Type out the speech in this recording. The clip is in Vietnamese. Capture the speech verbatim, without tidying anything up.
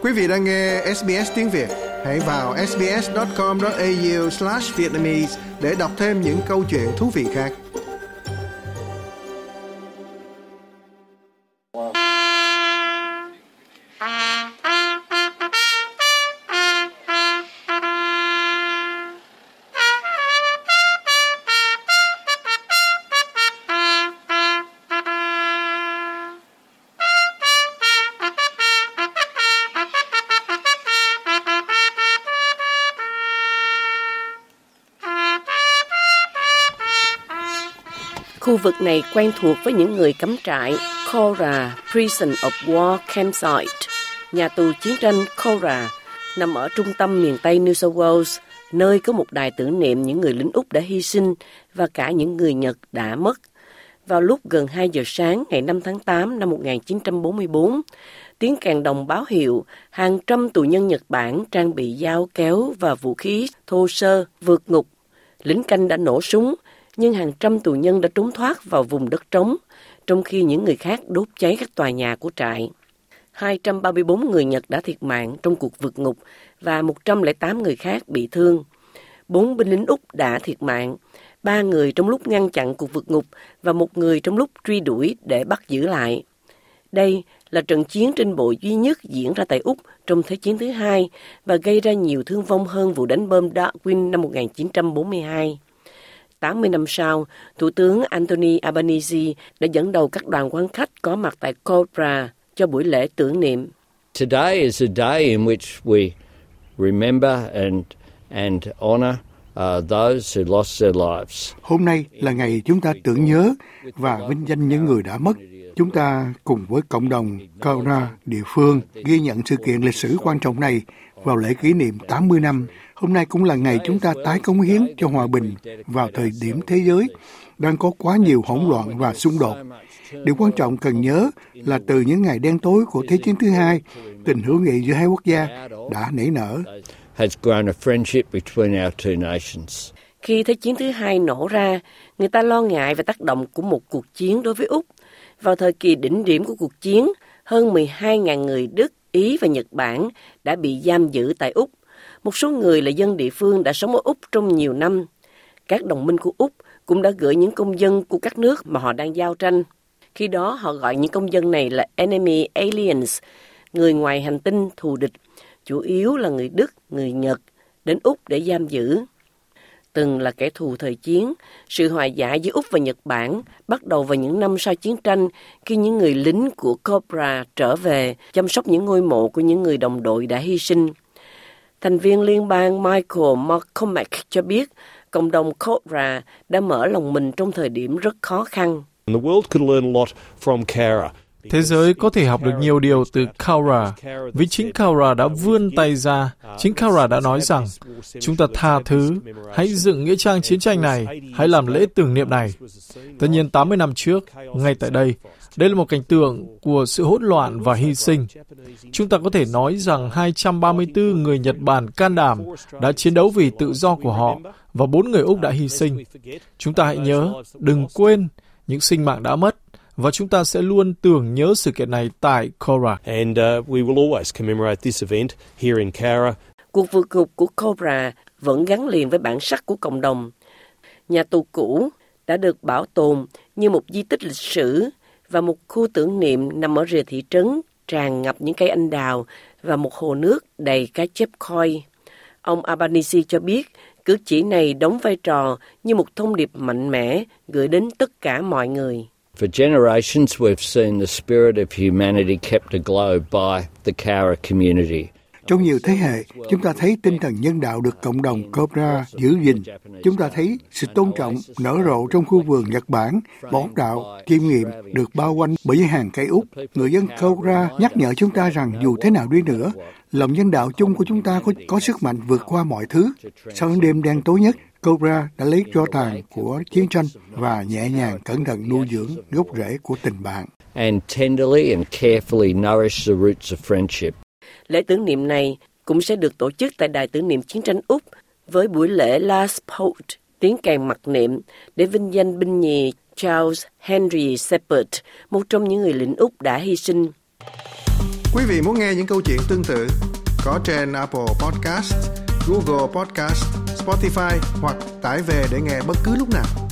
Quý vị đang nghe ét bê ét tiếng Việt. Hãy vào ét bê ét chấm com chấm a u slash vietnamese để đọc thêm những câu chuyện thú vị khác. Khu vực này quen thuộc với những người cắm trại Cora Prison of War Campsite, nhà tù chiến tranh Cora, nằm ở trung tâm miền Tây New South Wales, nơi có một đài tưởng niệm những người lính Úc đã hy sinh và cả những người Nhật đã mất. Vào lúc gần hai giờ sáng ngày năm tháng tám năm một nghìn chín trăm bốn mươi tư, tiếng kèn đồng báo hiệu hàng trăm tù nhân Nhật Bản trang bị dao kéo và vũ khí thô sơ vượt ngục. Lính canh đã nổ súng, nhưng hàng trăm tù nhân đã trốn thoát vào vùng đất trống, trong khi những người khác đốt cháy các tòa nhà của trại. hai trăm ba mươi tư người Nhật đã thiệt mạng trong cuộc vượt ngục và một trăm lẻ tám người khác bị thương. Bốn binh lính Úc đã thiệt mạng, ba người trong lúc ngăn chặn cuộc vượt ngục và một người trong lúc truy đuổi để bắt giữ lại. Đây là trận chiến trên bộ duy nhất diễn ra tại Úc trong Thế chiến thứ hai và gây ra nhiều thương vong hơn vụ đánh bom Darwin năm một nghìn chín trăm bốn mươi hai. tám mươi năm sau, Thủ tướng Anthony Albanese đã dẫn đầu các đoàn quan khách có mặt tại Cobra cho buổi lễ tưởng niệm. Today is a day in which we remember and and honor uh, those who lost their lives. Hôm nay là ngày chúng ta tưởng nhớ và vinh danh những người đã mất. Chúng ta cùng với cộng đồng Cora địa phương ghi nhận sự kiện lịch sử quan trọng này vào lễ kỷ niệm tám mươi năm. Hôm nay cũng là ngày chúng ta tái cống hiến cho hòa bình vào thời điểm thế giới đang có quá nhiều hỗn loạn và xung đột. Điều quan trọng cần nhớ là từ những ngày đen tối của Thế chiến thứ hai, tình hữu nghị giữa hai quốc gia đã nảy nở. Khi Thế chiến thứ hai nổ ra, người ta lo ngại về tác động của một cuộc chiến đối với Úc. Vào thời kỳ đỉnh điểm của cuộc chiến, hơn mười hai nghìn người Đức, Ý và Nhật Bản đã bị giam giữ tại Úc. Một số người là dân địa phương đã sống ở Úc trong nhiều năm. Các đồng minh của Úc cũng đã gửi những công dân của các nước mà họ đang giao tranh. Khi đó họ gọi những công dân này là enemy aliens, người ngoài hành tinh thù địch, chủ yếu là người Đức, người Nhật, đến Úc để giam giữ. Từng là kẻ thù thời chiến, sự hòa giải giữa Úc và Nhật Bản bắt đầu vào những năm sau chiến tranh khi những người lính của Cobra trở về chăm sóc những ngôi mộ của những người đồng đội đã hy sinh. Thành viên liên bang Michael McCormack cho biết cộng đồng Cobra đã mở lòng mình trong thời điểm rất khó khăn. Thế giới có thể học được nhiều điều từ Cora, vì chính Cora đã vươn tay ra. Chính Cora đã nói rằng, chúng ta tha thứ, hãy dựng nghĩa trang chiến tranh này, hãy làm lễ tưởng niệm này. Tất nhiên tám mươi năm trước, ngay tại đây, đây là một cảnh tượng của sự hỗn loạn và hy sinh. Chúng ta có thể nói rằng hai trăm ba mươi tư người Nhật Bản can đảm đã chiến đấu vì tự do của họ và bốn người Úc đã hy sinh. Chúng ta hãy nhớ, đừng quên những sinh mạng đã mất, và chúng ta sẽ luôn tưởng nhớ sự kiện này tại Cora. And uh, we will always commemorate this event here in Cora. Cuộc vượt ngục của Cobra vẫn gắn liền với bản sắc của cộng đồng. Nhà tù cũ đã được bảo tồn như một di tích lịch sử và một khu tưởng niệm nằm ở rìa thị trấn tràn ngập những cây anh đào và một hồ nước đầy cá chép koi. Ông Albanese cho biết cử chỉ này đóng vai trò như một thông điệp mạnh mẽ gửi đến tất cả mọi người. For generations we've seen the spirit of humanity kept aglow by the Cowra community. Trong nhiều thế hệ, chúng ta thấy tinh thần nhân đạo được cộng đồng Cobra giữ gìn. Chúng ta thấy sự tôn trọng nở rộ trong khu vườn Nhật Bản, bón đạo, chiêm nghiệm được bao quanh bởi những hàng cây Úc. Người dân Cobra nhắc nhở chúng ta rằng dù thế nào đi nữa, lòng nhân đạo chung của chúng ta có, có sức mạnh vượt qua mọi thứ. Sau những đêm đen tối nhất, Cobra đã lấy tro tàn của chiến tranh và nhẹ nhàng cẩn thận nuôi dưỡng gốc rễ của tình bạn. And tenderly and carefully nourish the roots of friendship. Lễ tưởng niệm này cũng sẽ được tổ chức tại Đài tưởng niệm chiến tranh Úc với buổi lễ Last Post, tiếng kèn mặc niệm để vinh danh binh nhì Charles Henry Shepherd, một trong những người lính Úc đã hy sinh. Quý vị muốn nghe những câu chuyện tương tự có trên Apple Podcast, Google Podcast, Spotify hoặc tải về để nghe bất cứ lúc nào.